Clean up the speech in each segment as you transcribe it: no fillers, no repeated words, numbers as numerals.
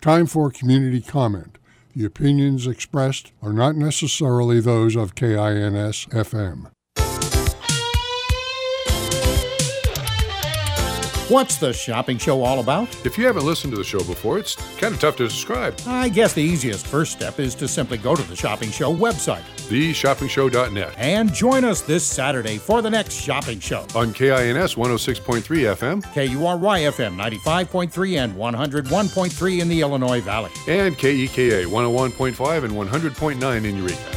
Time for community comment. The opinions expressed are not necessarily those of KINS-FM. What's the shopping show all about? If you haven't listened to the show before, it's kind of tough to describe. I guess the easiest first step is to simply go to the Shopping Show website, theshoppingshow.net, and join us this Saturday for the next shopping show. On KINS 106.3 FM, KURY-FM 95.3 and 101.3 in the Illinois Valley, and KEKA 101.5 and 100.9 in Eureka.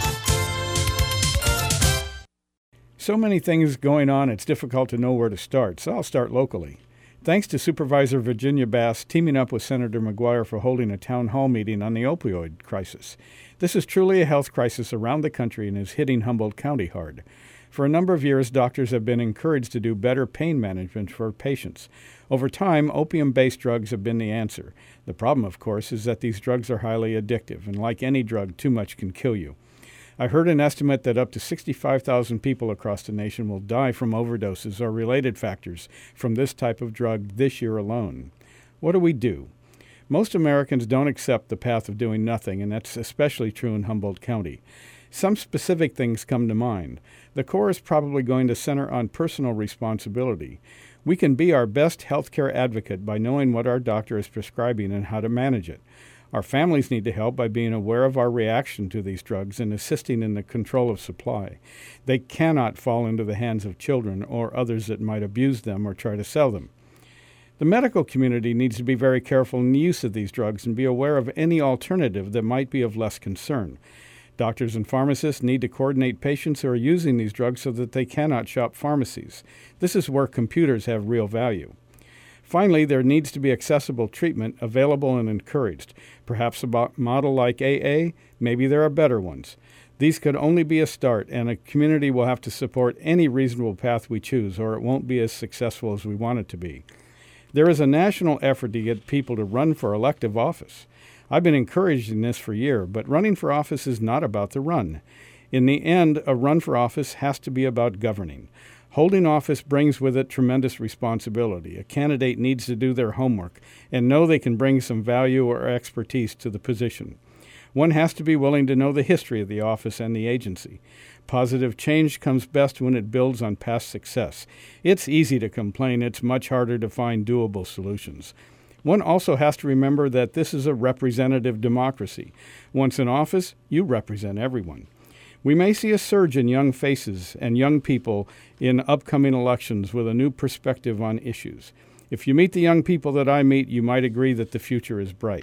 So many things going on, it's difficult to know where to start, so I'll start locally. Thanks to Supervisor Virginia Bass teaming up with Senator McGuire for holding a town hall meeting on the opioid crisis. This is truly a health crisis around the country and is hitting Humboldt County hard. For a number of years, doctors have been encouraged to do better pain management for patients. Over time, opium-based drugs have been the answer. The problem, of course, is that these drugs are highly addictive, and like any drug, too much can kill you. I heard an estimate that up to 65,000 people across the nation will die from overdoses or related factors from this type of drug this year alone. What do we do? Most Americans don't accept the path of doing nothing, and that's especially true in Humboldt County. Some specific things come to mind. The core is probably going to center on personal responsibility. We can be our best healthcare advocate by knowing what our doctor is prescribing and how to manage it. Our families need to help by being aware of our reaction to these drugs and assisting in the control of supply. They cannot fall into the hands of children or others that might abuse them or try to sell them. The medical community needs to be very careful in the use of these drugs and be aware of any alternative that might be of less concern. Doctors and pharmacists need to coordinate patients who are using these drugs so that they cannot shop pharmacies. This is where computers have real value. Finally, there needs to be accessible treatment available and encouraged. Perhaps a model like AA, maybe there are better ones. These could only be a start, and a community will have to support any reasonable path we choose, or it won't be as successful as we want it to be. There is a national effort to get people to run for elective office. I've been encouraging this for years, but running for office is not about the run. In the end, a run for office has to be about governing. Holding office brings with it tremendous responsibility. A candidate needs to do their homework and know they can bring some value or expertise to the position. One has to be willing to know the history of the office and the agency. Positive change comes best when it builds on past success. It's easy to complain. It's much harder to find doable solutions. One also has to remember that this is a representative democracy. Once in office, you represent everyone. We may see a surge in young faces and young people in upcoming elections with a new perspective on issues. If you meet the young people that I meet, you might agree that the future is bright.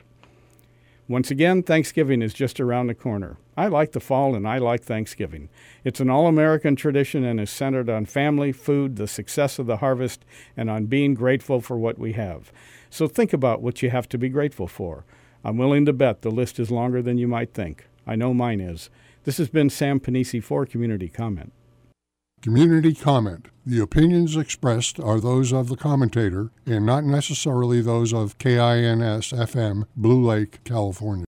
Once again, Thanksgiving is just around the corner. I like the fall and I like Thanksgiving. It's an all-American tradition and is centered on family, food, the success of the harvest, and on being grateful for what we have. So think about what you have to be grateful for. I'm willing to bet the list is longer than you might think. I know mine is. This has been Sam Panisi for Community Comment. Community comment. The opinions expressed are those of the commentator and not necessarily those of KINS-FM, Blue Lake, California.